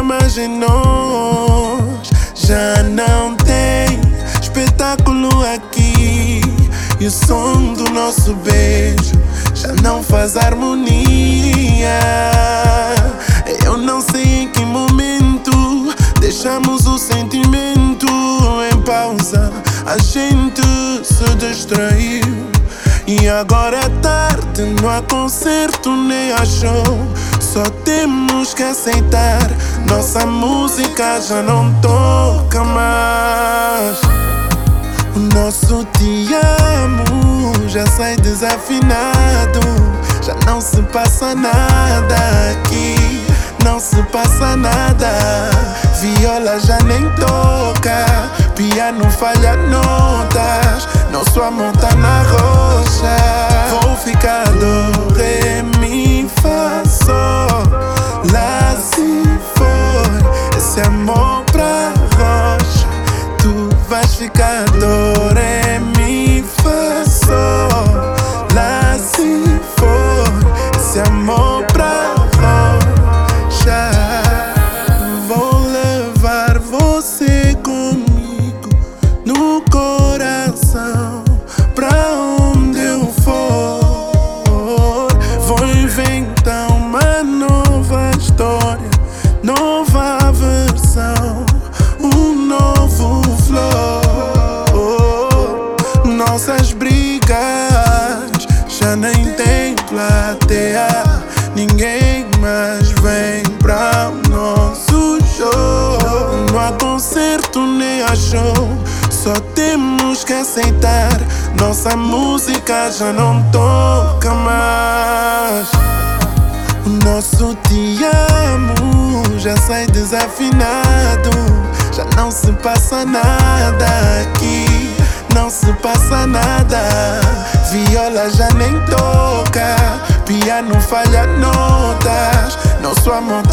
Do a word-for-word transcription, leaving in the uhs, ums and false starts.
mais em nós já não tem espetáculo aqui. E o som do nosso beijo já não faz harmonia. Eu não sei em que momento deixamos o sentimento em pausa. A gente se distraiu e agora é tarde, não há concerto nem há show. Só temos que aceitar, nossa música já não toca mais. O nosso te amo já sai desafinado. Já não se passa nada aqui, não se passa nada. Viola já nem toca, piano falha notas. Nosso amor tá na rocha. Vou ficar do ré, mi, fá, sol, lá se for esse amor pra rocha. Tu vais ficar do ré, mi, fá, sol, lá se for esse amor pra rocha. Vou levar você comigo no coração, pra onde eu for. Vou inventar uma nova história, nova versão, um novo flow. Nossas brigas já nem tem plateia, ninguém mais vem pra o nosso show. Não há concerto nem há show, só temos que aceitar, nossa música já não toca mais. O nosso te amo já sai desafinado. Já não se passa nada aqui, não se passa nada. Viola já nem toca, piano falha notas. Nosso amor